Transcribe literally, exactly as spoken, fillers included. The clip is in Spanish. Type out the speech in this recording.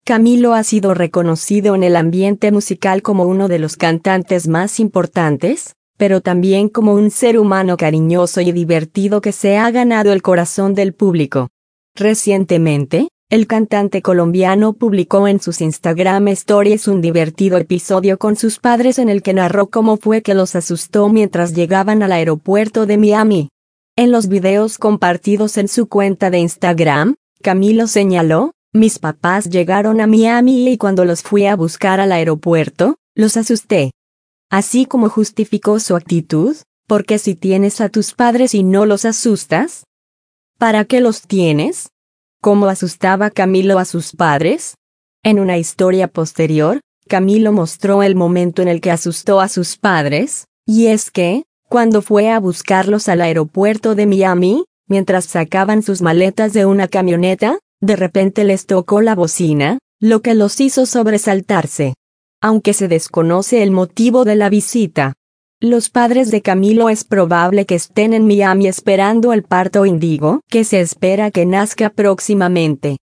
Camilo ha sido reconocido en el ambiente musical como uno de los cantantes más importantes, pero también como un ser humano cariñoso y divertido que se ha ganado el corazón del público. Recientemente, el cantante colombiano publicó en sus Instagram Stories un divertido episodio con sus padres en el que narró cómo fue que los asustó mientras llegaban al aeropuerto de Miami. En los videos compartidos en su cuenta de Instagram, Camilo señaló: "Mis papás llegaron a Miami y cuando los fui a buscar al aeropuerto, los asusté". Así como justificó su actitud, porque si tienes a tus padres y no los asustas, ¿para qué los tienes? ¿Cómo asustaba Camilo a sus padres? En una historia posterior, Camilo mostró el momento en el que asustó a sus padres, y es que, cuando fue a buscarlos al aeropuerto de Miami, mientras sacaban sus maletas de una camioneta, de repente les tocó la bocina, lo que los hizo sobresaltarse. Aunque se desconoce el motivo de la visita, los padres de Camilo es probable que estén en Miami esperando el parto índigo, que se espera que nazca próximamente.